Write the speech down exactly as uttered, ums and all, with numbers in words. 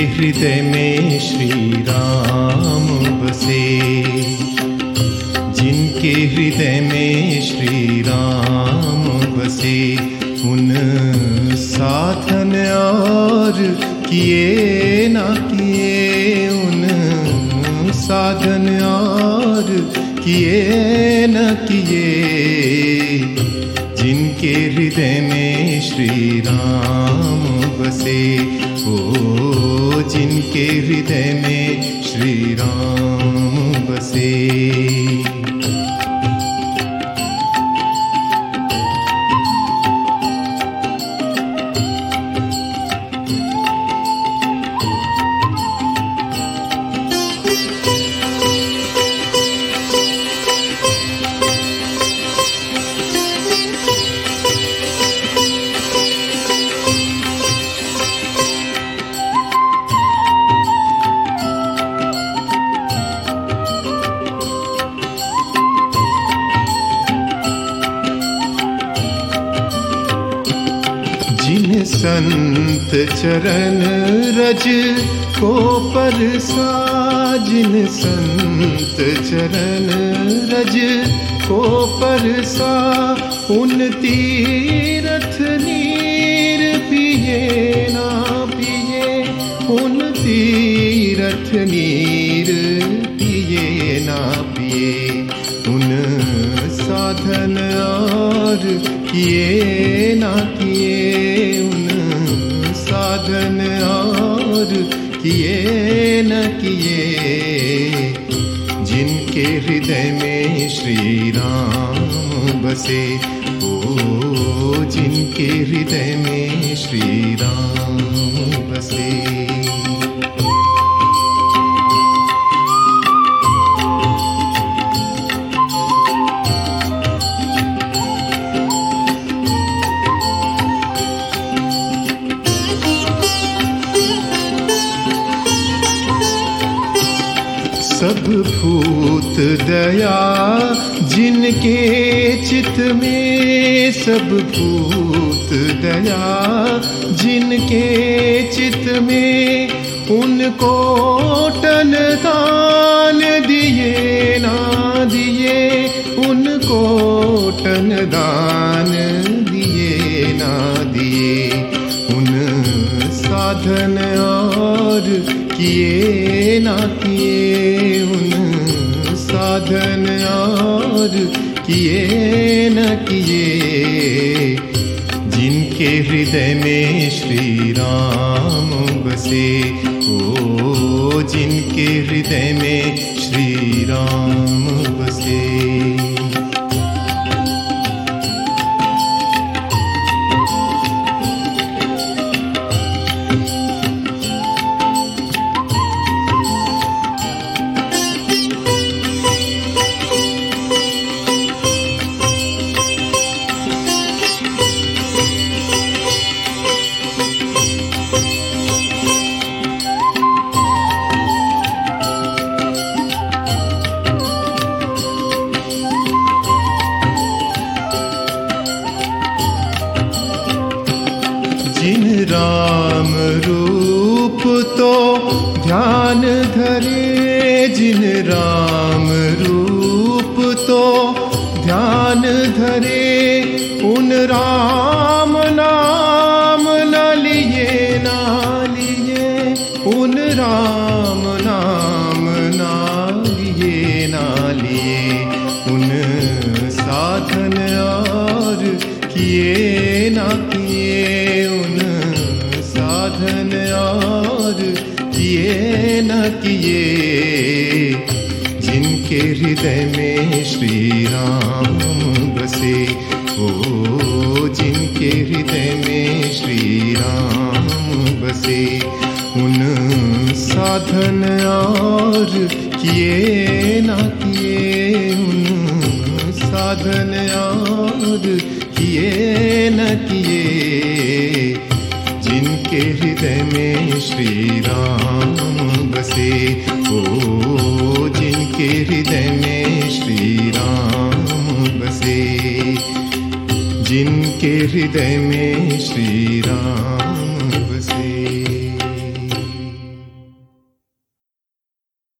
हृदय में श्री राम बसे, जिनके हृदय में श्री राम बसे, उन साधन और किए ना किए, उन साधन और किए न किए, जिनके हृदय में श्री राम बसे, ओ जिनके हृदय में श्री राम बसे। जिन संत चरण रज को परसा, जिन संत चरण रज को परसा, उन तीरथ नीर पिए ना पिए, उन तीरथ नीर पिए ना पिए, उन साधन और किए ना किए, उन साधन और किए न किए, जिनके हृदय में श्री राम बसे, ओ जिनके हृदय में श्री राम बसे। सब भूत दया जिनके चित में, सब भूत दया जिनके चित में, उनको तन दान दिए ना दिए, उनको तन दान दिए ना दिए, उन साधन और किए ना किए, उन साधन और किए न किए, जिनके हृदय में श्री राम बसे, ओ जिनके हृदय में श्री राम बसे। जिन राम रूप तो ध्यान धरे, जिन राम रूप तो ध्यान धरे, उन राम नाम न लिए ना लिए, उन राम नाम ना लिए ना लिए, उन साधन और किए ना किए, उन साधन और किए न किए, जिनके हृदय में श्री राम बसे, ओ जिनके हृदय में श्री राम बसे, उन साधन और किए न किए, उन साधन और किए न किए, जिनके हृदय में श्री राम बसे, ओ जिनके हृदय में श्री राम बसे, जिनके हृदय में श्री राम